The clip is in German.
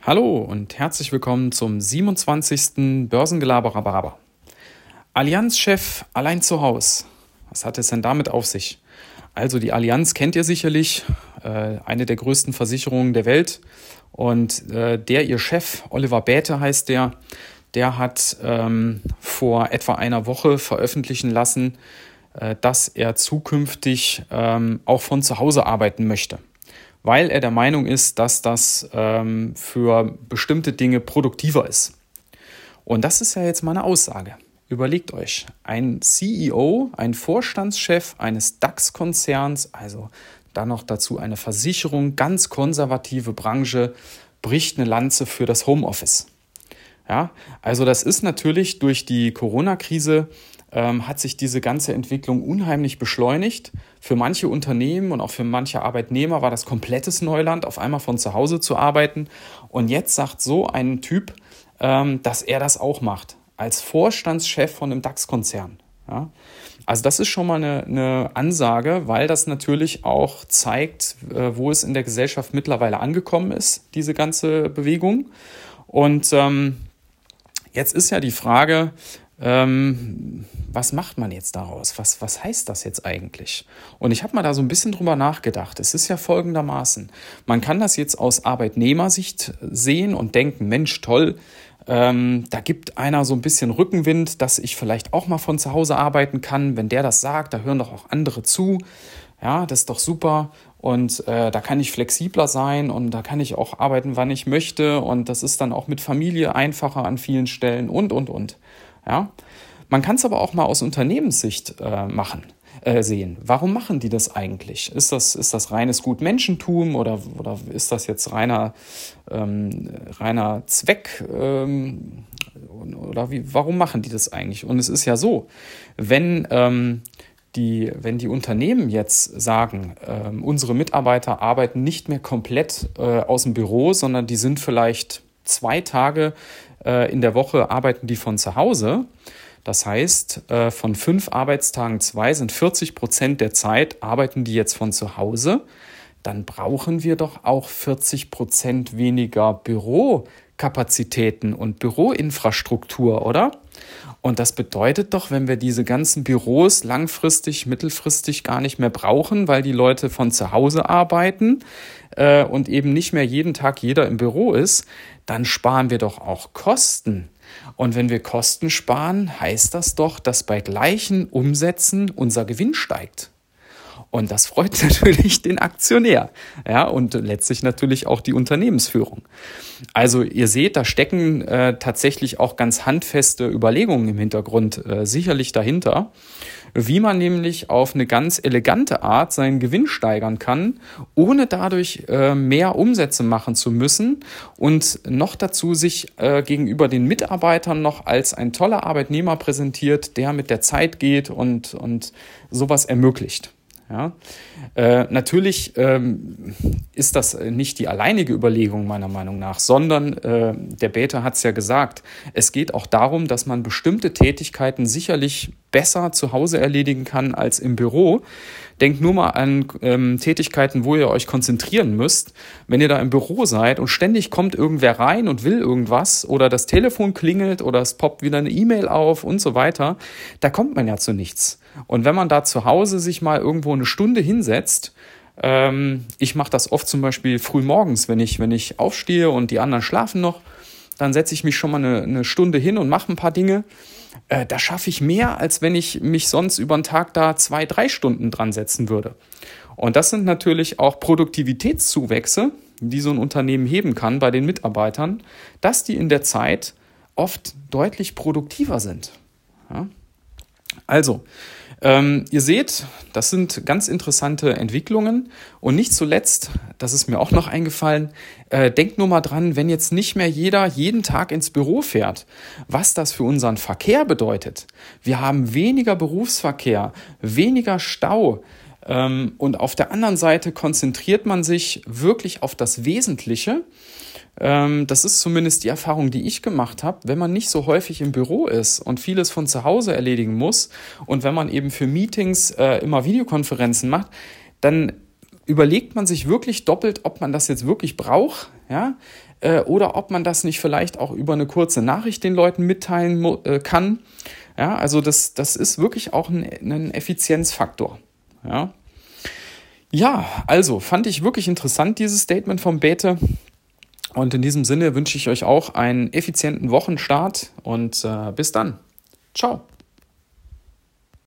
Hallo und herzlich willkommen zum 27. Börsengelaber. Allianz-Chef allein zu Haus. Was hat es denn damit auf sich? Also die Allianz kennt ihr sicherlich, eine der größten Versicherungen der Welt. Und ihr Chef, Oliver Bäte heißt der hat vor etwa einer Woche veröffentlichen lassen, dass er zukünftig auch von zu Hause arbeiten möchte, weil er der Meinung ist, dass das für bestimmte Dinge produktiver ist. Und das ist ja jetzt mal eine Aussage. Überlegt euch, ein CEO, ein Vorstandschef eines DAX-Konzerns, also dann noch dazu eine Versicherung, ganz konservative Branche, bricht eine Lanze für das Homeoffice. Ja, also das ist natürlich durch die Corona-Krise hat sich diese ganze Entwicklung unheimlich beschleunigt. Für manche Unternehmen und auch für manche Arbeitnehmer war das komplettes Neuland, auf einmal von zu Hause zu arbeiten. Und jetzt sagt so ein Typ, dass er das auch macht, als Vorstandschef von einem DAX-Konzern. Ja? Also das ist schon mal eine Ansage, weil das natürlich auch zeigt, wo es in der Gesellschaft mittlerweile angekommen ist, diese ganze Bewegung. Und jetzt ist ja die Frage, was macht man jetzt daraus? Was heißt das jetzt eigentlich? Und ich habe mal da so ein bisschen drüber nachgedacht. Es ist ja folgendermaßen. Man kann das jetzt aus Arbeitnehmersicht sehen und denken, Mensch, toll, da gibt einer so ein bisschen Rückenwind, dass ich vielleicht auch mal von zu Hause arbeiten kann. Wenn der das sagt, da hören doch auch andere zu. Ja, das ist doch super. Und da kann ich flexibler sein und da kann ich auch arbeiten, wann ich möchte. Und das ist dann auch mit Familie einfacher an vielen Stellen und. Ja? Man kann es aber auch mal aus Unternehmenssicht sehen. Warum machen die das eigentlich? Ist das reines Gutmenschentum oder ist das jetzt reiner Zweck? Warum machen die das eigentlich? Und es ist ja so, wenn die Unternehmen jetzt sagen, unsere Mitarbeiter arbeiten nicht mehr komplett aus dem Büro, sondern die sind vielleicht 2 Tage in der Woche arbeiten die von zu Hause. Das heißt, von 5 Arbeitstagen 2 sind 40% der Zeit arbeiten die jetzt von zu Hause. Dann brauchen wir doch auch 40% weniger Bürokapazitäten und Büroinfrastruktur, oder? Und das bedeutet doch, wenn wir diese ganzen Büros langfristig, mittelfristig gar nicht mehr brauchen, weil die Leute von zu Hause arbeiten und eben nicht mehr jeden Tag jeder im Büro ist, dann sparen wir doch auch Kosten. Und wenn wir Kosten sparen, heißt das doch, dass bei gleichen Umsätzen unser Gewinn steigt. Und das freut natürlich den Aktionär, ja, und letztlich natürlich auch die Unternehmensführung. Also ihr seht, da stecken tatsächlich auch ganz handfeste Überlegungen im Hintergrund sicherlich dahinter, wie man nämlich auf eine ganz elegante Art seinen Gewinn steigern kann, ohne dadurch mehr Umsätze machen zu müssen und noch dazu sich gegenüber den Mitarbeitern noch als ein toller Arbeitnehmer präsentiert, der mit der Zeit geht und sowas ermöglicht. Ja, natürlich ist das nicht die alleinige Überlegung meiner Meinung nach, sondern der Bäte hat es ja gesagt, es geht auch darum, dass man bestimmte Tätigkeiten sicherlich besser zu Hause erledigen kann als im Büro. Denkt nur mal an Tätigkeiten, wo ihr euch konzentrieren müsst. Wenn ihr da im Büro seid und ständig kommt irgendwer rein und will irgendwas oder das Telefon klingelt oder es poppt wieder eine E-Mail auf und so weiter, da kommt man ja zu nichts. Und wenn man da zu Hause sich mal irgendwo eine Stunde hinsetzt, ich mache das oft zum Beispiel früh morgens, wenn ich aufstehe und die anderen schlafen noch, dann setze ich mich schon mal eine Stunde hin und mache ein paar Dinge. Da schaffe ich mehr, als wenn ich mich sonst über den Tag da 2-3 Stunden dran setzen würde. Und das sind natürlich auch Produktivitätszuwächse, die so ein Unternehmen heben kann bei den Mitarbeitern, dass die in der Zeit oft deutlich produktiver sind. Ja? Also, ihr seht, das sind ganz interessante Entwicklungen und nicht zuletzt, das ist mir auch noch eingefallen, denkt nur mal dran, wenn jetzt nicht mehr jeder jeden Tag ins Büro fährt, was das für unseren Verkehr bedeutet. Wir haben weniger Berufsverkehr, weniger Stau und auf der anderen Seite konzentriert man sich wirklich auf das Wesentliche. Das ist zumindest die Erfahrung, die ich gemacht habe, wenn man nicht so häufig im Büro ist und vieles von zu Hause erledigen muss und wenn man eben für Meetings immer Videokonferenzen macht, dann überlegt man sich wirklich doppelt, ob man das jetzt wirklich braucht. Ja? oder ob man das nicht vielleicht auch über eine kurze Nachricht den Leuten mitteilen kann. Ja, also das ist wirklich auch ein Effizienzfaktor. Ja, also fand ich wirklich interessant, dieses Statement vom Bete. Und in diesem Sinne wünsche ich euch auch einen effizienten Wochenstart und bis dann. Ciao.